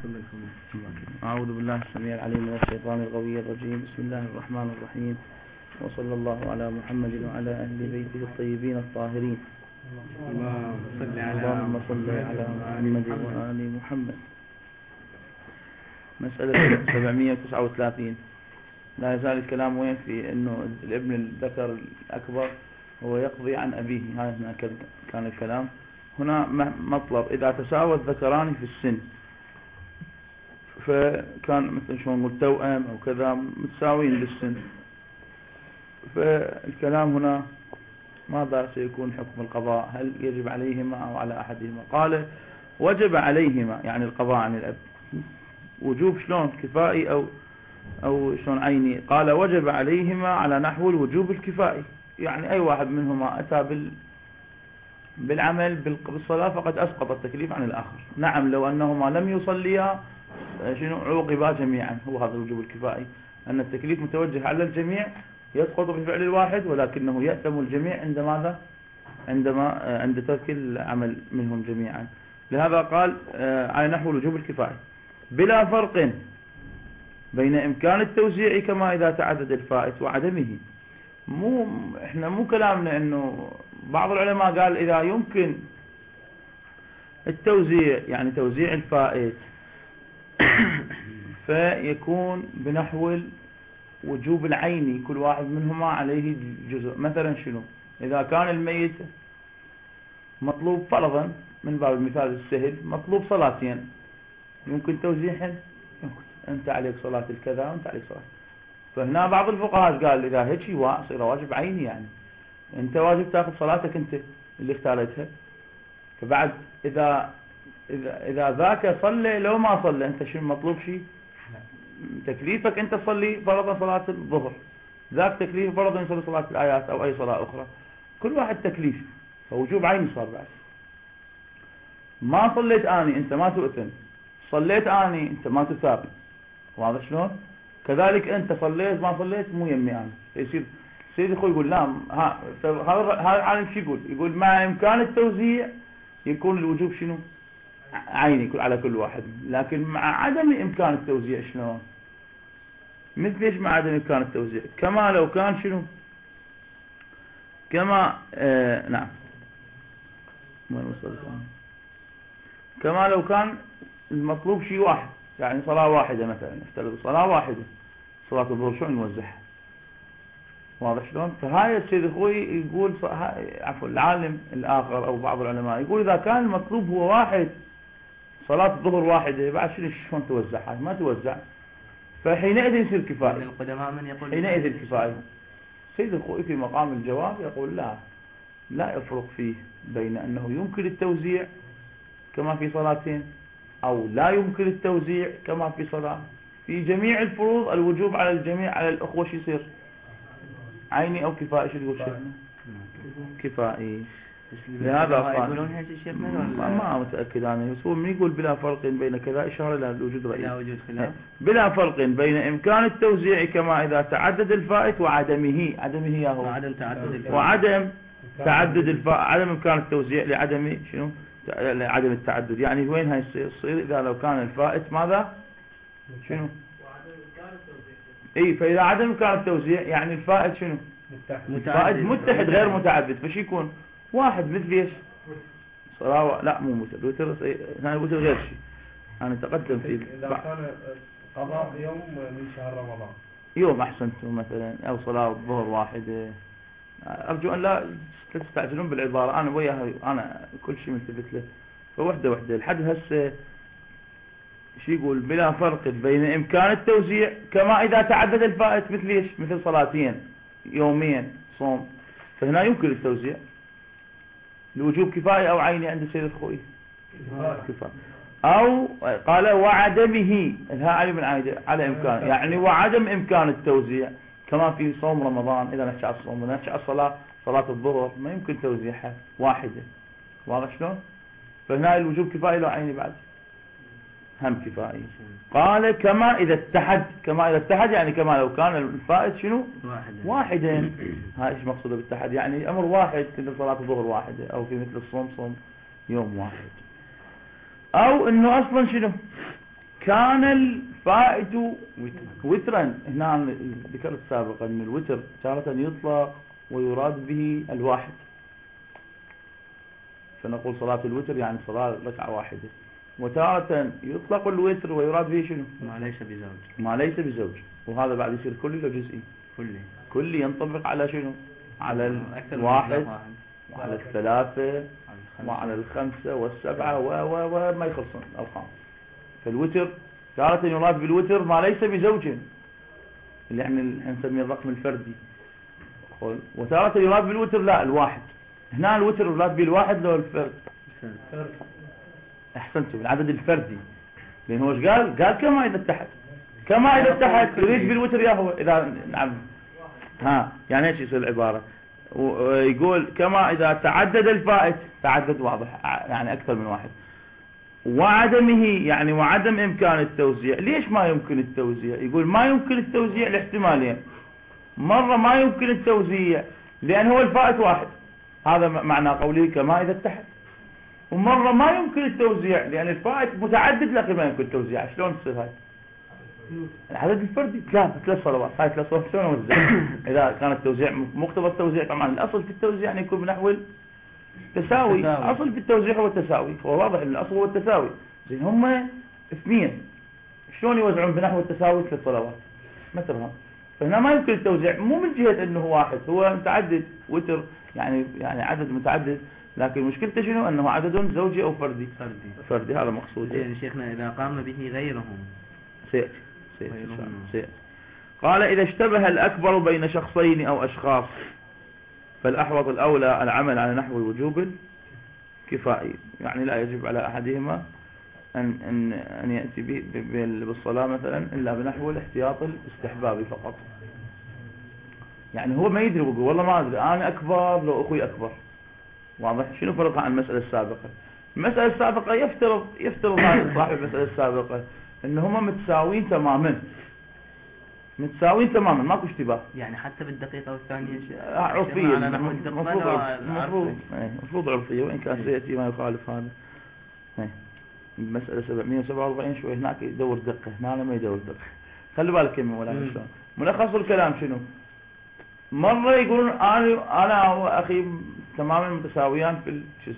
أعوذ بالله السميع العليم من الشيطان الغوي الرجيم. بسم الله الرحمن الرحيم، وصلى الله على محمد وعلى أهل بيته الطيبين الطاهرين. اللهم صل على محمد وآل محمد. مسألة 739. لا يزال الكلام وين في أنه الابن الذكر الأكبر هو يقضي عن أبيه. هذا كان الكلام. هنا مطلب إذا تساوى الذكران في السن، فكان مثل شلون نقول توأم أو كذا متساويين بالسن، فالكلام هنا ماذا سيكون حكم القضاء؟ هل يجب عليهما أو على أحدهما؟ قال وجب عليهما، يعني القضاء عن الأب. وجوب شلون كفائي أو شلون عيني؟ قال وجب عليهما على نحو الوجوب الكفائي، يعني أي واحد منهما أتى بالعمل بالصلاة فقد أسقط التكليف عن الآخر. نعم لو أنهما لم يصليا شنو عوقبا جميعا. هو هذا الوجوب الكفائي، أن التكليف متوجه على الجميع يسقط بفعل الواحد، ولكنه يأثم الجميع عند ماذا؟ عند ترك العمل منهم جميعا. لهذا قال على نحو الوجوب الكفائي بلا فرق بين إمكان التوزيع كما إذا تعدد الفائت وعدمه. احنا مو كلامنا انه بعض العلماء قال اذا يمكن التوزيع، يعني توزيع الفائت، فيكون بنحو وجوب العيني، كل واحد منهما عليه جزء. مثلا شنو؟ اذا كان الميت مطلوب فرضا من باب المثال السهل مطلوب صلاتين، يمكن توزيعهن؟ يمكن. انت عليك صلاة الكذا وانت عليك صلاة. فهنا بعض الفقهاء قال إذا هيك يصير واجب عيني، يعني أنت واجب تأخذ صلاتك أنت اللي اختارتها. فبعد إذا ذاك صلى لو ما صلى، أنت شو مطلوب شيء؟ تكليفك أنت تصلي فرضا صلاة الظهر، ذاك تكليف فرضا يصلي صلاة الآيات أو أي صلاة أخرى، كل واحد تكليف، فوجوب عيني صار. بعد ما صليت آني أنت ما تؤثم، صليت آني أنت ما تثاب. واضح شلون؟ كذلك أنت صليت ما صليت مو يمي أنا. يصير سيدي أخوي يقول لا، هذا العالم شو يقول مع إمكان التوزيع يكون الوجوب شنو؟ عيني على كل واحد، لكن مع عدم إمكان التوزيع شلون؟ مثل إيش مع عدم إمكان التوزيع؟ كما لو كان شنو؟ كما نعم كما لو كان المطلوب شيء واحد، يعني صلاة واحدة مثلا، نفترض صلاة واحدة صلاة الظهر شو نوزعها؟ واضح شلون؟ فهاي السيد اخوي يقول عفوا العالم الاخر او بعض العلماء يقول اذا كان المطلوب هو واحد، صلاة الظهر واحدة، بعد شلون توزعها؟ ما توزع، فحينئذ يصير كفاية. القدماء من يقول حينئذ كفاية. سيد اخوي في مقام الجواب يقول لا يفرق فيه بين انه يمكن التوزيع كما في صلاتين او لا يمكن التوزيع كما في صلاة. في جميع الفروض الوجوب على الجميع، على الأخوة شو يصير؟ عيني أو كفائي؟ شو تقول شيخنا؟ كفائي. لهذا يقولون هيك شيخنا ما متأكد أنا، بس هو من يقول بلا فرق بين كذا إشارة إلى الوجود رأيي. لا وجود خلاف. بلا فرق بين إمكان التوزيع كما إذا تعدد الفائت وعدمه. عدمه يا هو وعدم تعدد الفائت. وعدم تعدد الفائت، عدم إمكان التوزيع لعدم شنو؟ لعدم التعدد. يعني وين هاي يصير؟ إذا لو كان الفائت ماذا؟ شنو؟ اي، فاذا عدم امكان التوزيع يعني الفائت شنو؟ متحد غير متعدد. فشي يكون واحد مثل ايش؟ صلاة لا مو وتر، هاي وتر غير شيء. انا تقدم في اذا كان قضاء يوم من شهر رمضان، يوم احسنتم مثلا، او صلاة الظهر واحدة. ارجو ان لا تستعجلون بالعبارة، انا وياها انا كل شيء ملتفت له. فوحدة الحد هسه شو يقول؟ بلا فرق بين إمكان التوزيع كما إذا تعدد الفائت. مثل إيش؟ مثل صلاتين يومين صوم، فهنا يمكن التوزيع. الوجوب كفاية أو عيني عند السيد الخوي؟ كفاية. أو قال وعدمه، الها علي بن عايدة على إمكان، يعني وعدم إمكان التوزيع كما في صوم رمضان. إذا نحكي على الصوم ونحكي على صلاة الظهر ما يمكن توزيعها واحدة. واضح شلون؟ فهنا الوجوب كفاية لو عيني بعد هم كفائي. قال كما إذا اتحد يعني كما لو كان الفائت شنو؟ واحدا. هاي ايش مقصوده بالاتحاد؟ يعني أمر واحد، مثل صلاة الظهر واحدة، أو في مثل الصوم صوم يوم واحد. أو إنه أصلا شنو؟ كان الفائت وترا. هنا ذكرت سابقا أن الوتر تارة يطلق ويراد به الواحد، فنقول صلاة الوتر يعني صلاة ركعة واحدة. وتارة يطلق الوتر ويراد به شنو؟ ما ليس بزوج. ما ليس بزوج. وهذا بعد يصير كلي ولا جزئي؟ كله. كلي ينطبق على شنو؟ على أكثر من الواحد واحد. وعلى الثلاثة على الخمسة. وعلى الخمسة والسبعة وما يخلصون أرقام. فالوتر تارة يراد بالوتر ما ليس بزوج، اللي يعني نسميه الرقم الفردي. وتارة يراد بالوتر لا الواحد. هنا الوتر يراد بالواحد لو الفرد. احسنتم، العدد الفردي. لأن هو ايش قال كما إذا اتحد. كما إذا اتحد يريد بالوتر يا هو إذا نعم. يعني ايش يصير العبارة؟ ويقول كما إذا تعدد الفائت، تعدد واضح يعني أكثر من واحد، وعدمه يعني وعدم إمكان التوزيع. ليش ما يمكن التوزيع؟ يقول ما يمكن التوزيع لاحتمالين. مرة ما يمكن التوزيع لأن هو الفائت واحد، هذا معنى قوله كما إذا اتحد. ومرة ما يمكن التوزيع لأن الفائت متعدد لكن ما يمكن التوزيع. شلون تصير هاي؟ العدد الفردي ثلاث صلوات، هاي 3 صلوات شلون نوزع؟ إذا كان التوزيع مقتضى التوزيع، طبعا الأصل في التوزيع أن يكون بنحو التساوي. أصل في التوزيع هو التساوي، فهو واضح أن الأصل هو التساوي. زين هم اثنين شلون يوزعون بنحو التساوي 3 صلوات؟ مثلا فهنا ما يمكن التوزيع، مو من جهة أنه واحد، هو متعدد وتر يعني عدد متعدد، لكن مشكلته شنو؟ أنه عدد زوجي أو فردي. هذا مقصود. زين شيخنا إذا قام به غيرهم سيأتي. قال إذا اشتبه الأكبر بين شخصين أو أشخاص فالأحوط الأولى العمل على نحو الوجوب الكفائي، يعني لا يجب على أحدهما أن يأتي بالصلاة مثلا إلا بنحو الاحتياط الاستحبابي فقط. يعني هو ما يدري ويقول والله ما أدري أنا أكبر لو أخوي أكبر. واضح؟ شنو فرقها عن المسألة السابقة؟ المسألة السابقة يفترض صاحب المسألة السابقة إن هما متساوين تماما، ماكو اشتباه. يعني حتى بالدقيقة والثانية عرفية، على نحو الدقة المفروض عرفية، وإن كان سيأتي ما يخالف هذا. المسألة 747 شوي هناك يدور دقة، هنا ما يدور دقة. خلي بالك يا مولانا. شلون ملخص الكلام شنو؟ مرة يقولون أنا وأخي تماما متساويان في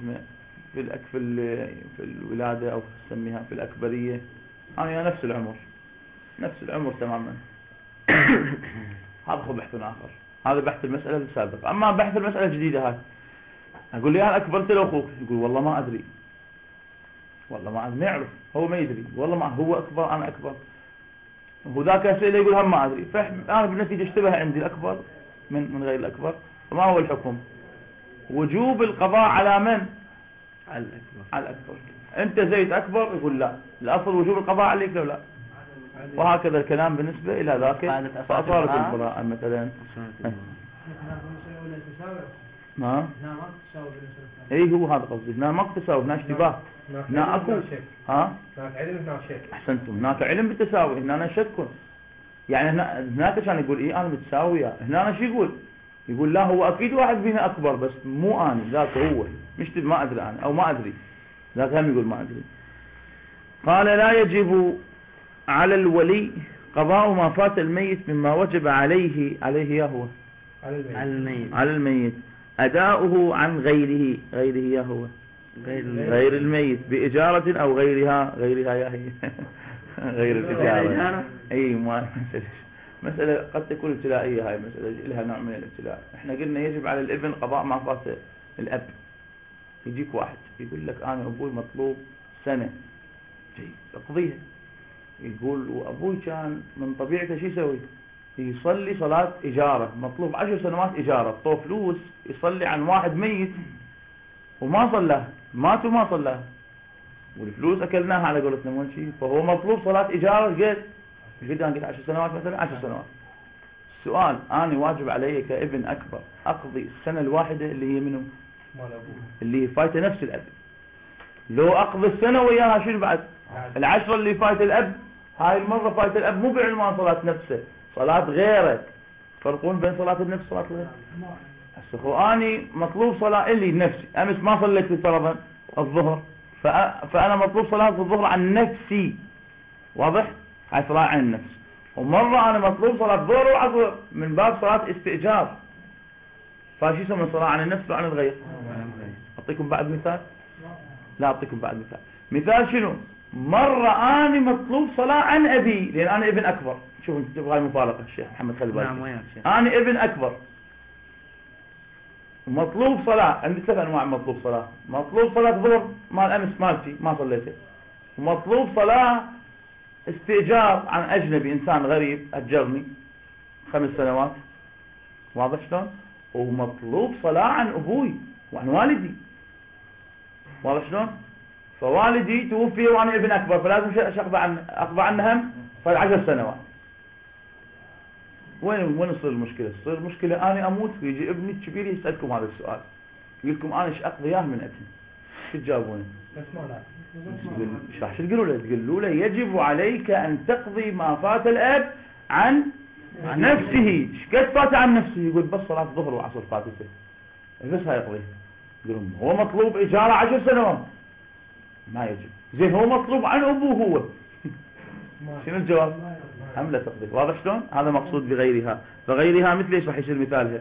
في الولادة أو نسميها في الأكبرية. أنا نفس العمر تماما. هذا هو بحث آخر، هذا بحث المسألة السابقة. أما بحث المسألة الجديدة هاي، أقول لي أنا أكبرت لو أخوك، يقول والله ما أدري، ما يعرف، هو ما يدري، والله ما هو أكبر أنا أكبر، وذاك أسئلة يقول هم ما أدري. فأنا بالنتيجة اشتبه عندي الأكبر من غير الأكبر. فما هو الحكم؟ وجوب القضاء على من؟ على الأكبر. أنت زيد أكبر، يقول لا، الأصل وجوب القضاء عليك لو لا. وهكذا الكلام بالنسبة إلى ذاك. فأصارت البراءة مثلا. ما اي هو هذا قصدي. هنا ما تساوي، هنا اشتباه، هنا اكو هناك علم، هناك شك. احسنتم، هناك علم بالتساوي، هنا أنا شك. يعني هناك كان يقول ايه انا متساويه، هنا أنا شو يقول لا هو اكيد واحد فينا اكبر بس مو انا، ذاك هو مش ما ادري انا او ما ادري، ذاك هم يقول ما ادري. قال لا يجب على الولي قضاء ما فات الميت مما وجب عليه يا هو على الميت أداؤه عن غيره يا هو غير الميت بإجارة أو غيرها يا هي غير الإجارة. أي مسألة قد تكون ابتلائية، هاي مسألة لها نوع من الابتلاء. احنا قلنا يجب على الابن قضاء ما فات الأب. يجيك واحد يقول لك أنا أبوي مطلوب سنة، اقضيها. يقول وأبوي كان من طبيعته شو يسوي؟ يصلي صلاة إجارة، مطلوب 10 سنوات إجارة، طو فلوس يصلي عن واحد ميت وما صلاه، مات وما صلاه، والفلوس أكلناها على قولتنا مو شيء. فهو مطلوب صلاة إجارة قد 10 سنوات مثلا، 10 سنوات. السؤال أنا واجب علي كابن أكبر أقضي السنة الواحدة اللي هي منه اللي هي فايته نفس الأب، لو أقضي السنة وياها شنو بعد 10 اللي فايت الأب، هاي المرة فايت الأب مو بعنوان صلاة نفسه، صلاة غيرك. فرقون بين صلاة النفس وصلاة غيرك. هسه أني مطلوب صلاة اللي نفسي، أمس ما صليت في فرضا الظهر، فأنا مطلوب صلاة الظهر عن نفسي، واضح؟ هاي صلاة عن النفس. ومرة أنا مطلوب صلاة ظهر وعصر من باب صلاة استئجار، فشو يسمى صلاة عن النفس وعن الغير؟ أعطيكم بعد مثال؟ لا أعطيكم بعد مثال. مثال شنو؟ مرة أنا مطلوب صلاة عن أبي، لأن أنا ابن أكبر. شوفوا تبغى المفارقة الشيخ محمد خلي بالك. نعم وياك شيخ. أنا ابن أكبر مطلوب صلاة، عندي 7 أنواع مطلوب صلاة. مطلوب صلاة ظهر مال أمس مالتي ما صليته، ومطلوب صلاة استئجار عن أجنبي إنسان غريب أجرني 5 سنوات، واضح شلون؟ ومطلوب صلاة عن أبوي وعن والدي، واضح شلون؟ فوالدي توفي وأنا ابن أكبر، فلازم أقضى عنه هم 10 سنوات. وين تصير المشكلة؟ تصير المشكلة أنا أموت ويجي ابني الكبير يسألكم هذا السؤال، يقول لكم أنا إيش أقضي إياه من أبني؟ شو تجاوبوني؟ شو تقولوا له؟ تقولوا له يجب عليك أن تقضي ما فات الأب عن نفسه. ايش قد فات عن نفسه؟ يقول بس صلاة الظهر وعصر فاتته بس هاي يقضي. يقولون هو مطلوب إجارة 10 سنوات ما يجب. زين هو مطلوب عن أبوه هو شنو الجواب؟ هم لا تقضي. واضح شلون؟ هذا مقصود بغيرها. فغيرها مثل ايش راح يصير مثالها؟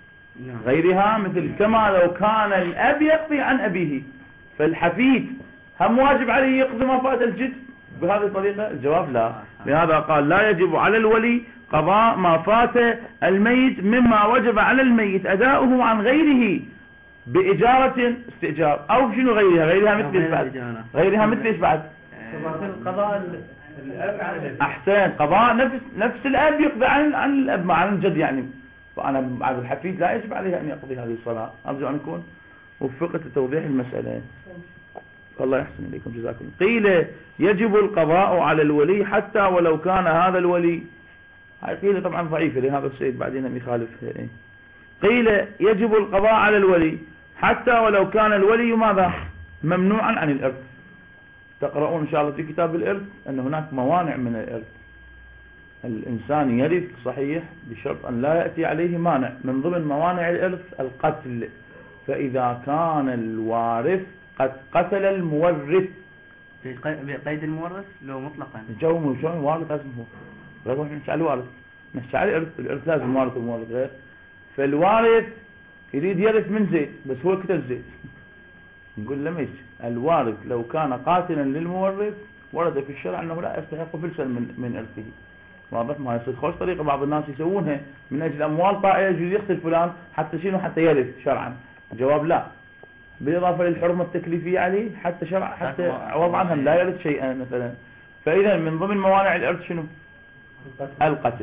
غيرها مثل كما لو كان الأب يقضي عن أبيه، فالحفيد هم واجب عليه يقضي ما فات الجد بهذه الطريقة؟ الجواب لا. لهذا قال لا يجب على الولي قضاء ما فات الميت مما وجب على الميت أداؤه عن غيره بإجارة استئجار أو شنو غيرها. غيرها مثل ايش بعد؟ غيرها مثل ايش بعد؟ قضاء الأب عن الأب. أحسن. قضاء نفس الأب يقضي عن الأب مع عن الجد يعني. فأنا بعد الحفيد لا يجب عليه أن يقضي هذه الصلاة. أرجو أن أكون وفقت لتوضيح المسألة. الله يحسن إليكم جزاكم. قيل يجب القضاء على الولي حتى ولو كان هذا الولي، هاي قيل طبعا ضعيفة لهذا السيد بعدين لم يخالفها. قيل يجب القضاء على الولي حتى ولو كان الولي ماذا؟ ممنوعا عن الإرث. تقرؤون إن شاء الله في كتاب الإرث أن هناك موانع من الإرث. الإنسان يرث صحيح بشرط أن لا يأتي عليه مانع. من ضمن موانع الإرث القتل، فإذا كان الوارث قد قتل المورث. بقيد المورث لو مطلقا الجو شلون الوارث لازم هو غير. نحكي على الوارث، نحكي على الإرث. الإرث لازم وارث ومورث غير. فالوارث يريد يرث من زيد بس هو قتل زيد، نقول له ماشي. الوارث لو كان قاتلا للمورث ورد في الشرع أنه لا يستحق فلسا من إرثه. واضح؟ ما يصير خوش طريقة بعض الناس يسوونها من أجل أموال طائلة يجوز يقتل فلان حتى شنو؟ حتى يرث شرعا. الجواب لا، بالإضافة للحرمة التكليفية عليه حتى شرع حتى عوض عنها لا يرث شيئا مثلا. فإذا من ضمن موانع الإرث شنو؟ القتل.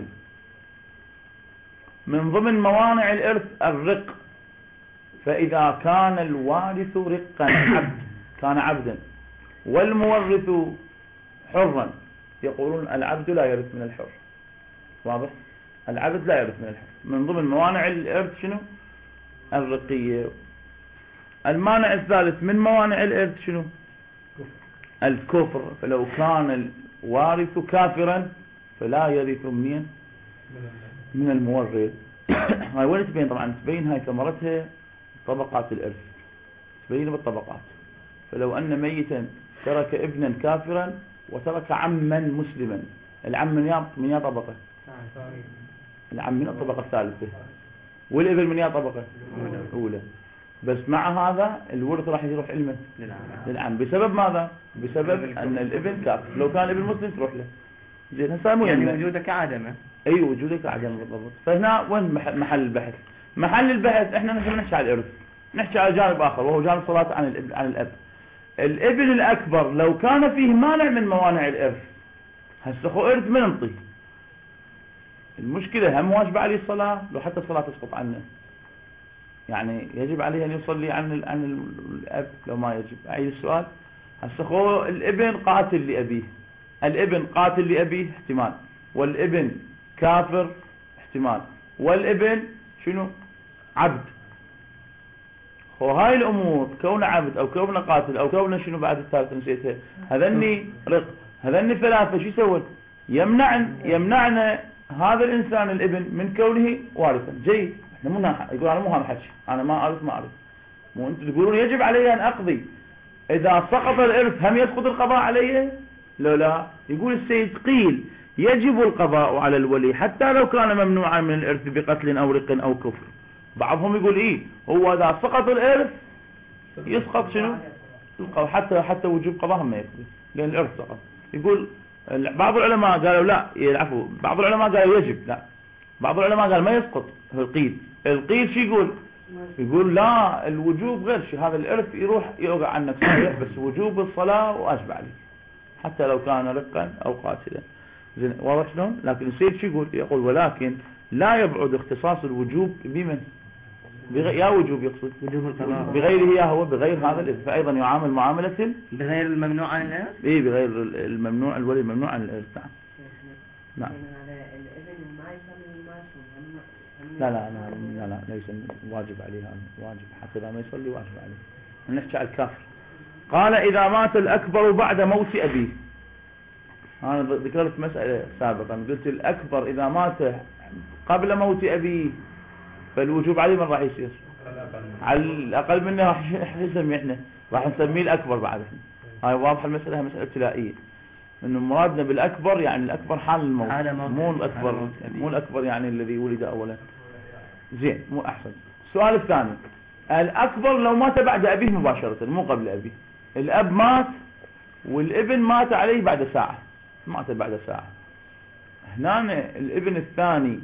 من ضمن موانع الإرث الرق، فإذا كان الوارث رقا عبد كان عبدا والمورث حرا، يقولون العبد لا يرث من الحر. واضح؟ العبد لا يرث من الحر. من ضمن موانع الإرث شنو؟ الرقية. المانع الثالث من موانع الإرث شنو؟ الكفر. فلو كان الوارث كافرا فلا يرث من المورث. هاي وين تبين؟ طبعا تبين هاي ثمرتها طبقات الإرث، تبين بالطبقات. فلو أن ميتا ترك ابنا كافرا وترك عما مسلما، العم من يا طبقة؟ العم من الطبقة الثالثة، والابن من يا طبقة؟ أولى. بس مع هذا الورث راح يروح علمه للعم. بسبب ماذا؟ بسبب أن الابن كافر. لو كان الابن مسلم تروح له. زين هسه مو يعني وجودك عدمه. أي وجودك عدم بالضبط. فهنا وين محل البحث؟ محل البحث احنا نحكي على الإرث، نحكي على جانب آخر وهو جانب الصلاة عن الأب. الابن الأكبر لو كان فيه مانع من موانع الإرث، هسه خو إرث من انطي. المشكلة هم واجب عليه الصلاة لو حتى الصلاة تسقط عنه، يعني يجب عليه أن يصلي عن الأب لو ما يجب. أعيد السؤال. هسه خو الابن قاتل لأبيه، الابن قاتل لأبيه احتمال، والابن كافر احتمال، والابن شنو؟ عبد. وهاي الأمور كونه عبد أو كونه قاتل أو كونه شنو بعد الثالثة نسيتها، هذني رق، هذني ثلاثة شو يسوون؟ يمنعنا هذا الإنسان الابن من كونه وارثا. جيد. احنا مو يقول أنا مو هذا حكي، أنا ما أعرف. مو أنتم تقولون يجب علي أن أقضي. إذا سقط الإرث هم يسقط القضاء عليه؟ لو لا يقول السيد قيل يجب القضاء على الولي حتى لو كان ممنوعا من الإرث بقتل أو رق أو كفر. بعضهم يقول إيه هو إذا سقط الإرث يسقط شنو حتى وجوب قضاء ما يقضي لأن الإرث سقط. يقول بعض العلماء قالوا لا يلعفوا، بعض العلماء قالوا يجب، لا بعض العلماء قال ما يسقط. القيل شو يقول لا الوجوب غير شيء، هذا الإرث يروح يوقع عنك صحيح بس وجوب الصلاة واجب عليك حتى لو كان رقا أو قاتلا. زين واضح شلون؟ لكن السيد شو يقول ولكن لا يبعد اختصاص الوجوب بمن يا وجوب يقصد وجوب القضاء بغيره يا هو بغير هذا الإرث، فأيضا يعامل معاملة بغير الممنوع عن الإرث. إيه بغير الممنوع الولي الممنوع عن الإرث. نعم. لا ليس واجب عليه، هذا واجب حتى إذا ما يصلي واجب عليه. نحكي على الكافر. قال إذا مات الأكبر بعد موت أبيه. أنا ذكرت مسألة سابقا قلت الأكبر إذا مات قبل موت أبيه فالوجوب عليه من راح يصير؟ على الأقل منه راح نسميه احنا راح نسميه الأكبر بعد. هاي واضحة المسألة، مسألة ابتلائية إنه مرادنا بالأكبر يعني الأكبر حال الموت مو الأكبر يعني الذي ولد أولا. زين مو أحسن. السؤال الثاني الأكبر لو مات بعد أبيه مباشرة مو قبل أبيه، الأب مات والابن مات عليه بعد ساعة، مات بعد ساعة، هنا الابن الثاني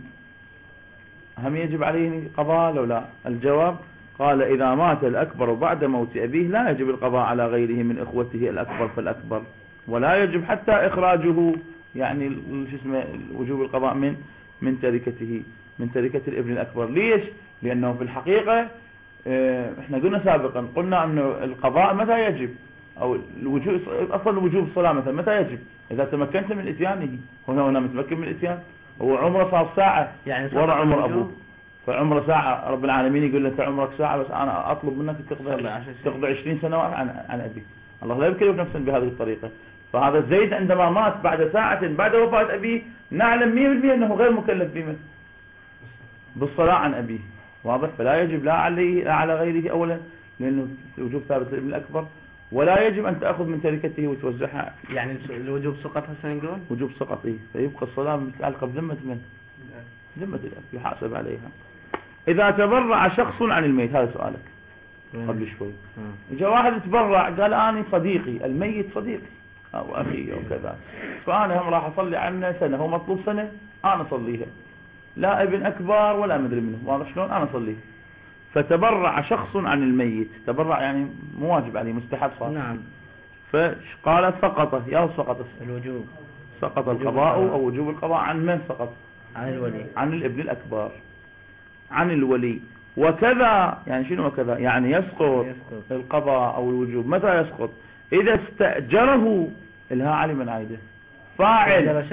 هم يجب عليه قضاء لو لا؟ الجواب قال إذا مات الأكبر بعد موت أبيه لا يجب القضاء على غيره من إخوته الأكبر فالأكبر، ولا يجب حتى إخراجه يعني شو اسمه وجوب القضاء من تركته من تركة الابن الأكبر. ليش؟ لأنه في الحقيقة احنا قلنا سابقا قلنا أنه القضاء متى يجب أو الوجوب أصلا وجوب الصلاة مثلا متى يجب؟ إذا تمكنت من إتيانه. هنا متمكن من الإتيان، هو عمره صار ساعة يعني ورا عمر أبوه، فعمره ساعة رب العالمين يقول له أنت عمرك ساعة بس أنا أطلب منك تقضي 20 سنوات عن أبيك. الله لا يكلف نفسا بهذه الطريقة. فهذا زيد عندما مات بعد ساعة بعد وفاة أبيه نعلم 100% أنه غير مكلف بمن بالصلاة عن أبيه. واضح؟ فلا يجب لا عليه لا على غيره أولا لأنه وجوب ثابت للابن الأكبر، ولا يجب أن تأخذ من تركته وتوزعها. يعني الوجوب سقط هسه نقول وجوب سقط إيه، فيبقى الصلاة متعلقة بذمة من؟ ذمة الأب يحاسب عليها. إذا تبرع شخص عن الميت، هذا سؤالك قبل شوي، جاء واحد تبرع قال أنا صديقي الميت صديقي أو أخي أو كذا، فأنا هم راح أصلي عنه سنة، هو مطلوب سنة أنا أصليها، لا ابن أكبر ولا مدري منه، واضح شلون؟ أنا أصليها. فتبرع شخص عن الميت، تبرع يعني مو واجب عليه مستحب صار. نعم. فقال سقط يا سقط الوجوب، سقط القضاء أو وجوب القضاء عن من سقط؟ عن الولي، عن الابن الأكبر، عن الولي. وكذا يعني شنو وكذا؟ يعني يسقط القضاء أو الوجوب. متى يسقط؟ إذا استأجره الها علي من عايده فاعل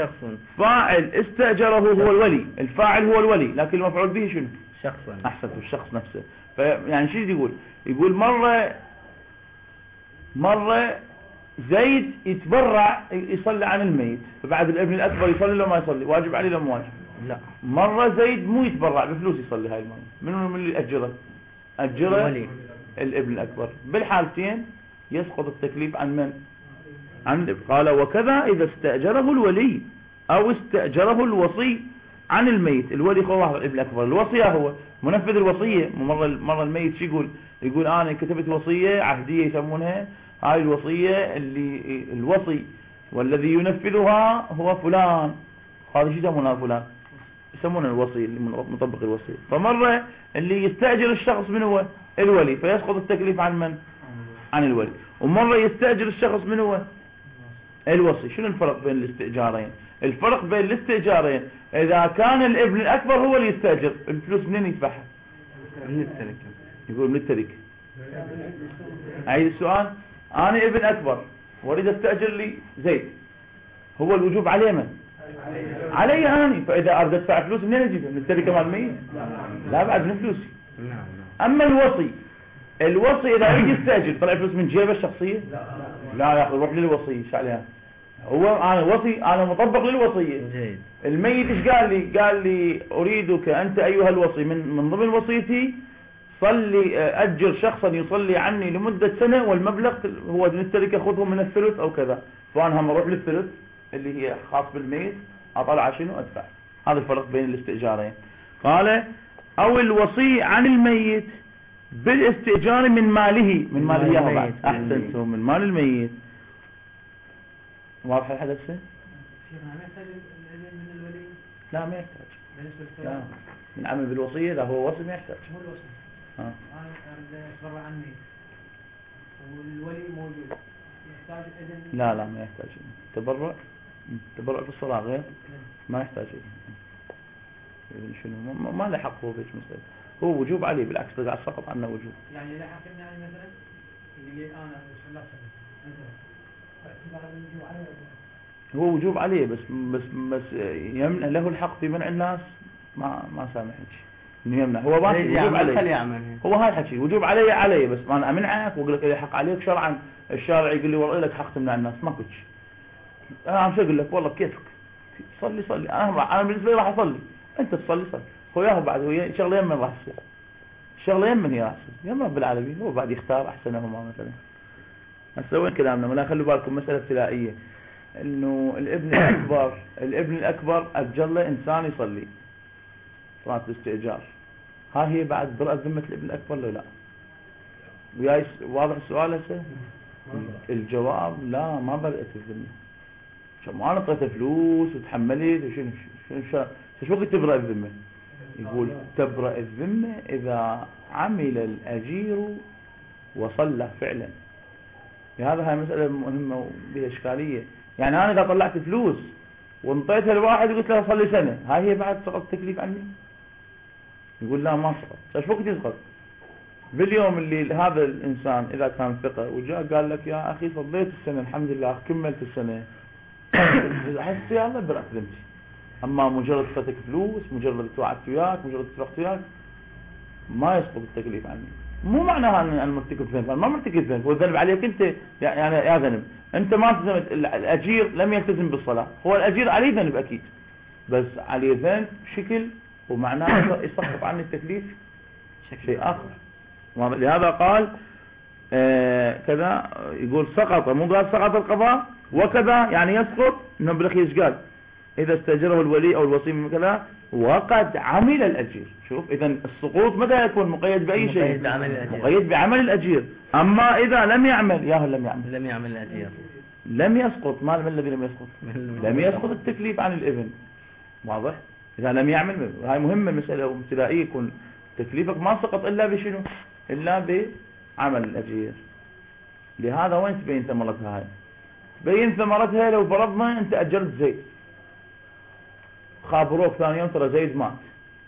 استأجره هو الولي، الفاعل هو الولي لكن المفعول به شنو؟ شخصا. أحسنت، الشخص نفسه. يعني شو يقول مرة زيد يتبرع يصلي عن الميت، فبعد الابن الأكبر يصلي لو ما يصلي واجب عليه لو مو واجب؟ لا. مرة زيد مو يتبرع بفلوس يصلي هاي المرة، من اللي أجره الابن الأكبر. بالحالتين يسقط التكليف عن من؟ عن الابن. قال وكذا إذا استأجره الولي أو استأجره الوصي عن الميت. الولي هو الابن الأكبر، الوصي هو منفذ الوصية. مرة الميت شو يقول أنا كتبت وصية عهدية يسمونها، هاي الوصية اللي الوصي والذي ينفذها هو فلان، هذا شو يسمونها فلان؟ يسمونه الوصي اللي مطبق الوصية. فمرة اللي يستأجر الشخص من هو؟ الولي، فيسقط التكليف عن من؟ عن الولي. ومرة يستأجر الشخص من هو؟ الوصي. شنو الفرق بين الاستئجارين؟ الفرق بين الاستئجارين إذا كان الابن الأكبر هو اللي يستأجر، الفلوس منين يدفعها؟ من التركة. يقول من التركة. أعيد السؤال. أنا ابن أكبر وأريد أستأجر لي زيد، هو الوجوب عليه من؟ علي أنا. فإذا أريد أدفع فلوس منين أجيبها؟ من التركة مال الميت؟ لا بعد من فلوسي. أما الوصي إذا يجي يستأجر طلع فلوس من جيبه الشخصية؟ لا يأخذ روح للوصي. إيش عليها؟ هو أنا وصي، أنا مطبق للوصية. الميت إيش قال لي أريدك أنت أيها الوصي من ضمن وصيتي صلي أجر شخصا يصلي عني لمدة سنة والمبلغ هو من التركة خذه من الثلث أو كذا. فانا هم اروح للثلث اللي هي خاص بالميت، اطلع شنو ادفع. هذا الفرق بين الاستئجارين. قال او الوصي عن الميت بالاستئجار من ماله، من مال اياه بعد. احسنتم، من مال الميت. واضح الحدث؟ شيخنا ما يحتاج الإذن من الولي؟ لا ما يحتاج. بالنسبة لا للثواب؟ من عمل بالوصية، لا هو وصي ما يحتاج. مو الوصي. ها. أنا أريد أتبرع عني والولي موجود، يحتاج إذن؟ لا ما يحتاج. تبرع في الصلاة غير ما يحتاج إذن. شنو ما له حق هو بهيك مسألة. هو وجوب عليه، بالعكس قاعد سقط عنه وجوب. يعني إذا حكمنا يعني مثلا اللي أنا صلى مثلا اعتبار الوجوب عليه. هو وجوب عليه بس يمنع له الحق في منع الناس، ما سامحك انه يمنع. هو ما وجوب عليه، هو هاي الحكي وجوب علي بس ما انا امنعك واقول لك اذا حق عليك شرعا. الشارع يقول لي والله لك حق تمنع الناس، ما كنتش انا عم اقول لك والله كيفك صلي. انا بالنسبه لي راح اصلي، انت تصلي هو ياهو بعد هو شغله يمن راح تصير، شغله يمن هي راح تصير يم رب العالمين. هو بعد يختار احسنهما مثلا. هسه وين كلامنا؟ ولا خلوا بالكم مساله ابتدائيه، انه الابن الاكبر اجل له انسان يصلي صلاه الاستئجار. ها هي بعد برأة ذمة الابن الاكبر لو لا؟ وياي واضح السؤال هسه؟ الجواب لا، ما برأت الذمة. ما نطيت فلوس وتحملت وشنو شو وقت تبرأ الذمة؟ يقول تبرأ الذمة اذا عمل الاجير وصلى فعلا. لهذا هاي مسألة مهمة وبها اشكالية. يعني انا اذا طلعت فلوس وانطيتها لواحد وقلت له صلي سنة، هاي هي بعد سقط التكليف عني؟ يقول لا ما سقط. شو وقت يسقط؟ باليوم اللي هذا الانسان اذا كان ثقة وجاء قال لك يا اخي صليت السنة الحمد لله كملت السنة، احس يا الله برأت ذمتي. اما مجرد فتك فلوس، مجرد توعدت وياك، مجرد اتفقت وياك، ما يسقط التكليف عني. مو معناها ان المرتكب ذنب، ما مرتكب ذنب، والذنب عليك انت. يعني يا ذنب انت ما التزمت، الاجير لم يلتزم بالصلاة، هو الاجير عليه ذنب اكيد، بس عليه ذنب شكل ومعناه يسقط عني التكليف شيء اخر. لهذا قال كذا، يقول سقط، مو قال سقط القضاء وكذا يعني يسقط. انه بالاخير ايش قال؟ اذا استاجره الولي او الوصي من كذا وقد عمل الاجير. شوف اذا السقوط متى يكون؟ مقيد باي شيء؟ مقيد بعمل الاجير. اما اذا لم يعمل، لم يعمل الاجير لم يسقط. ما الذي لم يسقط؟ لم يسقط التكليف عن الابن. واضح؟ اذا لم يعمل، هاي مهمة مسألة ابتدائية، يكون تكليفك ما سقط الا بشنو؟ الا بعمل الاجير. لهذا وين تبين ثمرتها؟ هاي تبين ثمرتها لو فرضنا انت اجرت زيد، خابروك ثاني يوم ترى زيد مات،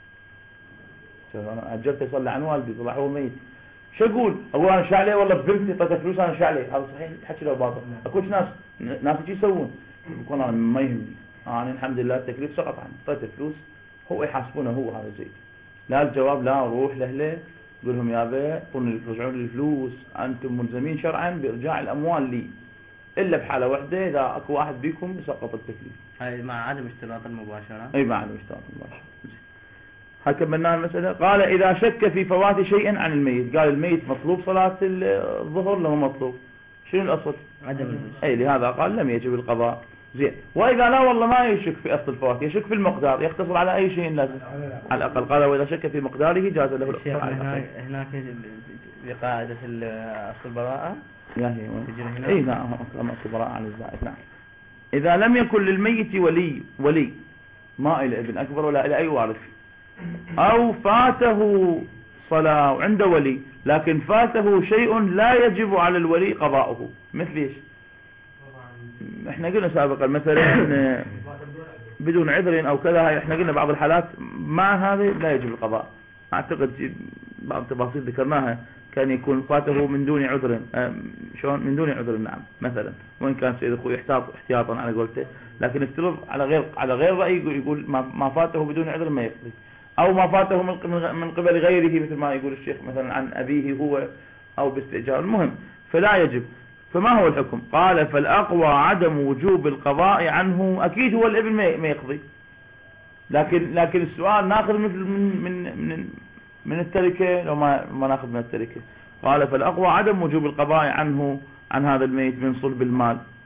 انا اجرته يصلي عن والدي طلع هو ميت، شو اقول انا شعلي والله ببنتي طيت فلوس انا شعلي؟ هذا صحيح حكي له باطل. اكو ناس يجي يسوون، يقول انا ما يهمني، انا الحمد لله التكليف سقط عني، طيت فلوس، هو يحاسبونه هو هذا زيد. لا الجواب لا، روح لاهله قول لهم يا ابي رجعوا لي الفلوس، انتم ملزمين شرعا بارجاع الاموال لي، الا بحاله واحده اذا اكو واحد بيكم يسقط التكليف. هاي مع عدم اشتراط المباشرة. اي مع عدم اشتراط المباشرة. هاي كملنا المسألة. قال اذا شك في فوات شيء عن الميت، قال الميت مطلوب صلاة الظهر لو مطلوب، شنو الاصل؟ عدم. اي لهذا قال لم يجب القضاء. زين. واذا لا والله ما يشك في اصل الفوات، يشك في المقدار، يقتصر على اي شيء لازم على الاقل. قال واذا شك في مقداره جاز له الاقتصار على الاقل. هناك بقاعدة اصل البراءة يا هي وين؟ اي نعم اصل البراءة عن الزائد. نعم. اذا لم يكن للميت ولي ما الى ابن اكبر ولا الى اي وارث، او فاته صلاة وعنده ولي لكن فاته شيء لا يجب على الولي قضاؤه، مثل ايش؟ احنا قلنا سابقا مثلا بدون عذر او كذا، احنا قلنا بعض الحالات مع هذه لا يجب القضاء. اعتقد بعض التفاصيل ذكرناها، كان يكون فاته من دون عذر. شلون من دون عذر؟ نعم مثلا وين كان سيد اخوي احتياطا على قولته، لكن افترض على غير رأي يقول ما فاته بدون عذر ما يقضي، او ما فاته من قبل غيره مثل ما يقول الشيخ مثلا عن ابيه هو او باستئجار. المهم فلا يجب. فما هو الحكم؟ قال فالاقوى عدم وجوب القضاء عنه. اكيد هو الابن ما يقضي، لكن السؤال ناخذ مثل من التركه لو ما ناخذ من التركه. قال فالاقوى عدم وجوب القضاء عنه عن هذا الميت من صلب المال.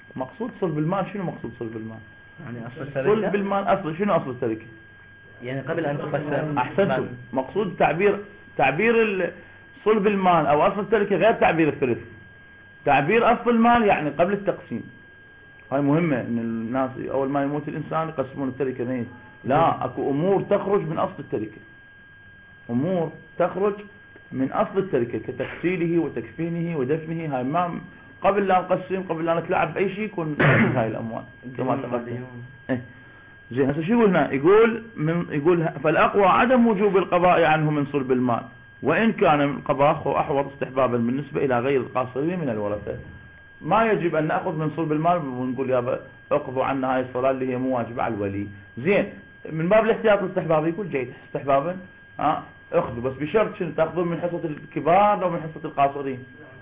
مقصود صلب المال. شنو مقصود صلب المال؟ يعني أصل صلب التركة المال أصل شنو أصل التركة؟ يعني قبل أن تقسم. أحسنتم. مقصود تعبير صلب المال أو أصل التركة غير تعبير الثلث. تعبير أصل المال يعني قبل التقسيم. هاي مهمة، إن الناس أول ما يموت الإنسان يقسمون التركة مين. لا، أكو أمور تخرج من أصل التركة، أمور تخرج من أصل التركة كتغسيله وتكفينه ودفنه. هاي ما قبل لا نقسم، قبل لا نتلعب بأي شيء يكون هاي الأموال كما تقسم. زين هسه شو يقول هنا؟ يقول فالأقوى عدم وجوب القضاء عنه من صلب المال، وإن كان القضاء هو أحوط استحبابا بالنسبة إلى غير القاصرين من الورثة. ما يجب أن نأخذ من صلب المال ونقول يا اقضوا عنا هاي الصلاة اللي هي مو واجبة على الولي. زين من باب الاحتياط الاستحبابي يقول جيد استحبابا اخذوا، بس بشرط شنو؟ تأخذون من حصة الكبار أو من حصة القاصرين؟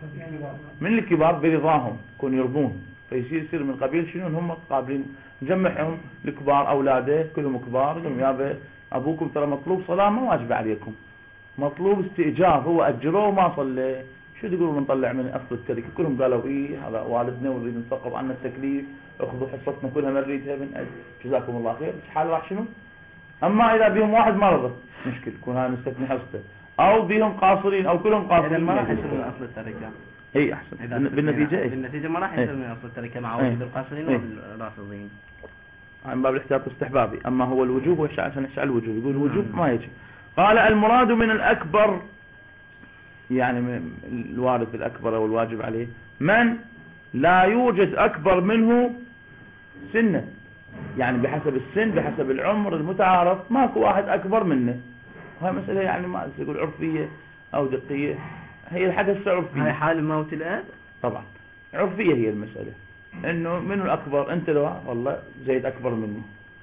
من الكبار برضاهم، يكون يرضون، فيصير من قبيل شنو هم قابلين. نجمعهم الكبار أولاده كلهم كبار، يقولون يا أبوكم ترى مطلوب صلاة ما واجبة عليكم، مطلوب استئجار، هو أجروه وما صلى، شو تقولون نطلع من أصل التركة؟ كلهم قالوا إيه هذا والدنا ونريد نسقط عنا التكليف، اخذوا حصتنا كلها ما نريدها من أجل جزاكم الله خير. حال راح شنو؟ أما إذا بهم واحد مرضى مشكل يكون هذا نستثني حصته، أو بهم قاصرين أو كلهم قاصرين. إذا ما راح يصير من أصل التركة. اي احسن بالنتيجة. بالنتيجة ما راح يصير من أصل التركة مع وجود القاصرين والرافضين. عن باب الاحتياط الاستحبابي. أما هو الوجوب عشان نحكي على الوجوب، يقول الوجوب ما يجي. قال المراد من الأكبر يعني من الوارث الأكبر أو الواجب عليه من لا يوجد أكبر منه سنة، يعني بحسب السن بحسب العمر المتعارف ماكو واحد أكبر منه. هاي مسألة يعني ما تقول عرفية أو دقية، هي الحدث عرفية. هاي حال موت الآن طبعا عرفية هي المسألة، إنه منه الأكبر. أنت لو والله زيد أكبر مني،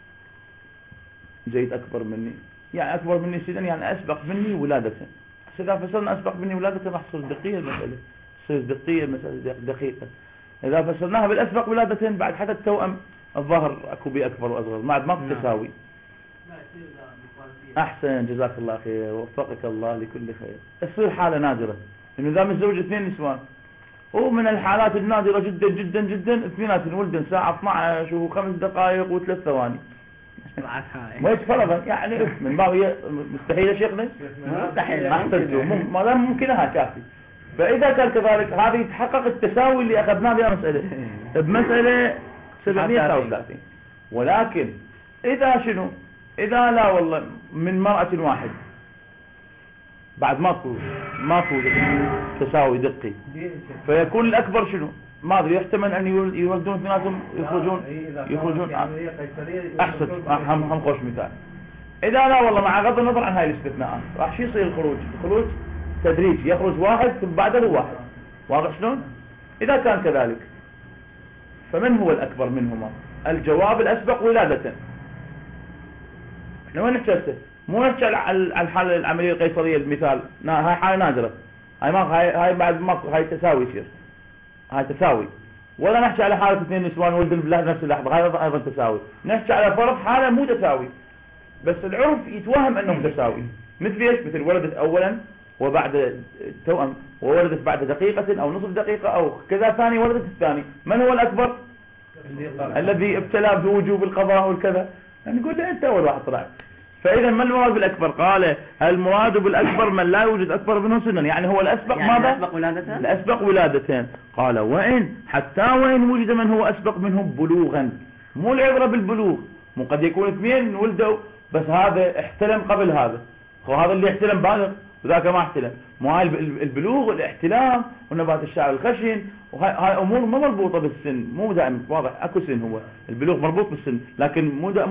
زيد أكبر مني يعني أكبر مني سنا يعني أسبق مني ولادة. إذا فسرنا أسبق مني ولادة راح تصير دقيقة المسألة، تصير دقيقة المسألة دقيقة. إذا فسرناها بالأسبق ولادة بعد حتى التوأم الظهر أكو بي أكبر وأصغر ما بتساوي. أحسن جزاك الله خير ووفقك الله لكل خير. تصير حالة نادرة إنه إذا متزوج 2 نسوان، ومن الحالات النادرة جدا جدا جدا اثنيناتهم ولدن ساعة 12 و5 دقائق و3 ثواني. ما يتفرغ يعني من باب هي مستحيل يا شيخنا؟ مستحيل. ما دام ممكنها كافي. فإذا كان كذلك هذه يتحقق التساوي اللي أخذناه بها بمسألة 739. ولكن إذا شنو؟ إذا لا والله من مرأة واحد بعد ماكو تساوي دقي، فيكون الأكبر شنو؟ ما أدري يحتمل أن يولدون اثنيناتهم يخرجون أحسن. هم خوش مثال. إذا لا والله مع غض النظر عن هاي الاستثناءات راح شو يصير الخروج تدريج، يخرج واحد ثم بعده واحد. واضح شلون؟ إذا كان كذلك فمن هو الأكبر منهما؟ الجواب الأسبق ولادة. احنا وين نحكي؟ مو نحكي على الحالة العملية القيصرية المثال، هاي حالة نادرة، هاي بعد ماكو، هاي تساوي يصير، هاي تساوي. ولا نحكي على حالة 2 نسوان ولدن بنفس اللحظة، هاي أيضا تساوي. نحكي على فرض حالة مو تساوي بس العرف يتوهم أنه تساوي. مثل ايش؟ مثل ولدت أولا وبعد توأم، وولدت بعد دقيقة أو نصف دقيقة أو كذا ثاني ولدت الثاني. من هو الأكبر؟ الذي ابتلى بوجوب القضاء والكذا. نقول له أنت أول واحد طلعت. فإذا ما المراد بالأكبر؟ قال المراد بالأكبر من لا يوجد أكبر منه سنا، يعني هو الأسبق. يعني ماذا؟ الأسبق ولادتين. قال وإن حتى وإن وجد من هو أسبق منه بلوغا. مو العبرة بالبلوغ، مو قد يكون 2 ولدوا بس هذا احتلم قبل هذا، وهذا اللي احتلم بالغ وذاك ما احتلم. مو هاي البلوغ والاحتلام ونبات الشعر الخشن وهاي امور ما مربوطه بالسن، مو دائما واضح. اكو سن، هو البلوغ مربوط بالسن، لكن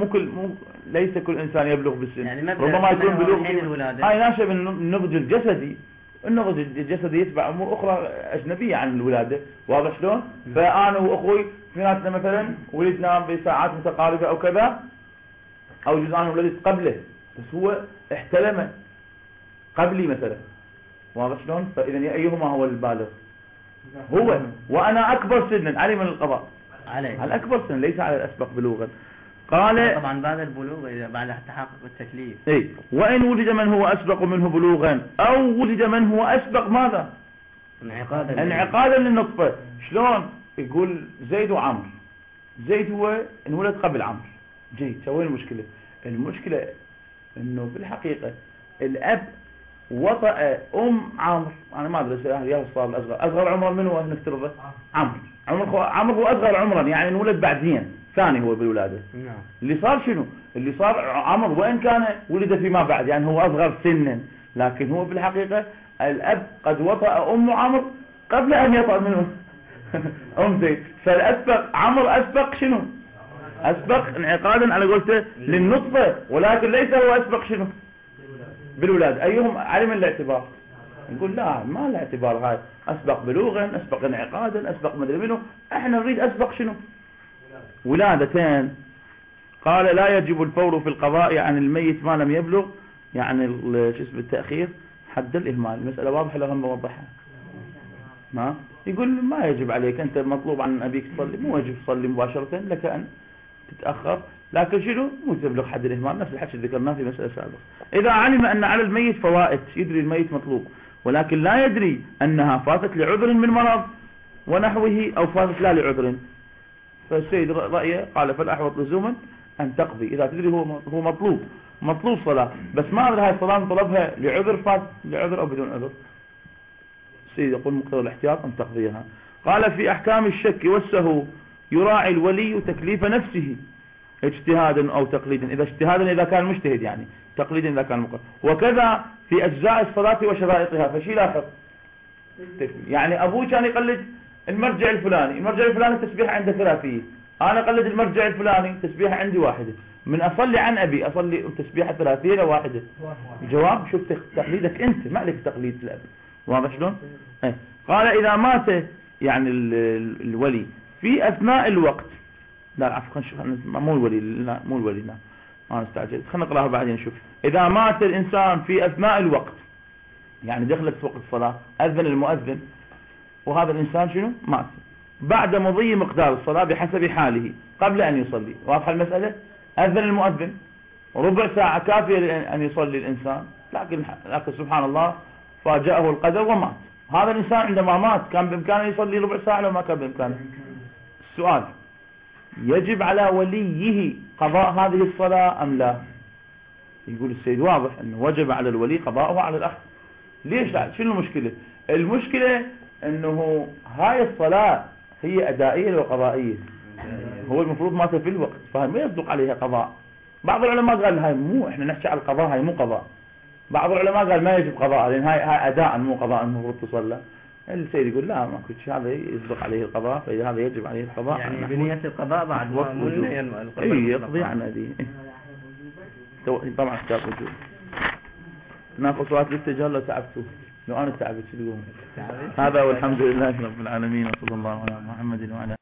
ليس كل انسان يبلغ بالسن. يعني ربما يكون بلوغ هاي ناشئ من النضج الجسدي. النضج الجسدي يتبع امور اخرى اجنبيه عن الولاده. واضح شلون؟ فانا واخوي اثنيناتنا مثلا ولدنا بساعات متقاربه او كذا، او جزء انا ولدت قبله بس هو احتلم قبلي مثلا. واضح شلون؟ فاذا ايهما هو البالغ؟ هو. وانا اكبر سنا علي من القضاء، على الاكبر سنا ليس على الاسبق بلوغا. قال طبعا بعد البلوغ إذا بعد تحقق التكليف. اي وان وجد من هو اسبق منه بلوغا او وجد من هو اسبق ماذا؟ انعقادا للنطفه. شلون؟ يقول زيد وعمر. زيد هو انولد قبل عمرو. جيد، وين المشكلة؟ المشكلة انه بالحقيقة الاب وطأ عمرو. انا ما ادري يا صار الاصغر عمرا من هو نفترضه عمرو هو اصغر عمرا، يعني انولد بعدين، ثاني هو بالولاده. نعم. اللي صار شنو؟ اللي صار عمرو وان كان ولد فيما بعد، يعني هو اصغر سنا، لكن هو بالحقيقة الاب قد وطأ عمرو قبل ان يطأ منه زيد. فالاسبق عمرو اسبق شنو؟ اسبق انعقادا على قولته للنطفة، ولكن ليس هو اسبق شنو؟ بالولاد. ايهم علم الاعتبار؟ نقول لا، ما له اعتبار. هاي اسبق بلوغا، اسبق انعقادا، اسبق مدري منه. احنا نريد اسبق شنو؟ ولادتين. قال لا يجب الفور في القضاء عن الميت ما لم يبلغ، يعني شو اسمه التأخير حد الإهمال. المسألة واضحة لو هم بوضحها. ما يقول ما يجب عليك، أنت مطلوب عن أبيك تصلي، مو واجب تصلي مباشرة، لك أن تتأخر، لكن شنو؟ مو تبلغ حد الإهمال، نفس الحكي اللي ذكرناه في مسألة سابقة. إذا علم أن على الميت فوائد، يدري الميت مطلوب، ولكن لا يدري أنها فاتت لعذر من مرض ونحوه أو فاتت لا لعذر، فالسيد رأيه قال فالأحوط لزوما أن تقضي. إذا تدري هو مطلوب صلاة، بس ما أدري هاي الصلاة طلبها لعذر، فات لعذر أو بدون عذر، السيد يقول مقتضى الاحتياط أن تقضيها. قال في أحكام الشك والسهو يراعي الولي تكليف نفسه اجتهادا أو تقليدا، إذا اجتهادا إذا كان مجتهد، يعني تقليدا إذا كان مقلد. وكذا في أجزاء الصلاة وشرائطها. فشي لاحظ، يعني أبوه كان يقلد المرجع الفلاني تسبيح عنده ثلاثية، أنا أقلد المرجع الفلاني تسبيح عندي واحدة. من أصلي عن أبي أصلي تسبيحة ثلاثية لواحدة. الجواب شوف تقليدك أنت، ما عليك تقليد الأب. واضح شلون؟ قال إذا مات يعني الولي في أثناء الوقت، لا عفوا مو الولي، لا مو الولي، لا أنا استعجلت، خلينا نقراها بعدين نشوف. إذا مات الإنسان في أثناء الوقت، يعني دخلت وقت الصلاة، أذن المؤذن وهذا الإنسان شنو؟ مات بعد مضي مقدار الصلاة بحسب حاله قبل أن يصلي. واضحة المسألة؟ أذن المؤذن ربع ساعة كافية أن يصلي الإنسان، لكن سبحان الله فاجأه القدر ومات. هذا الإنسان عندما مات كان بإمكانه يصلي ربع ساعة لو ما كان بإمكانه؟ السؤال يجب على وليه قضاء هذه الصلاة أم لا؟ يقول السيد واضح أنه وجب على الولي قضاءه على الأخ. ليش لا؟ شنو المشكلة؟ المشكلة أنه هاي الصلاة هي أدائية لو قضائية، هو المفروض مات في الوقت، فما يصدق عليها قضاء. بعض العلماء قال هاي مو، احنا نحكي على القضاء، هاي مو قضاء. بعض العلماء قال ما يجب قضاء، لأن هاي أداء مو قضاء المفروض تصلى. السيد يقول لا، ما كنتش هذا يصدق عليه القضاء، فإذا هذا يجب عليه القضاء يعني بنية القضاء بعد ما يقضي عن هذه. طبعا كتاب وجود ناقص صلاة الاستجابة لو تعبتوا، لو أنا تعبت شو تقولون؟ هذا والحمد لله رب العالمين، وصلى الله على محمد وعلى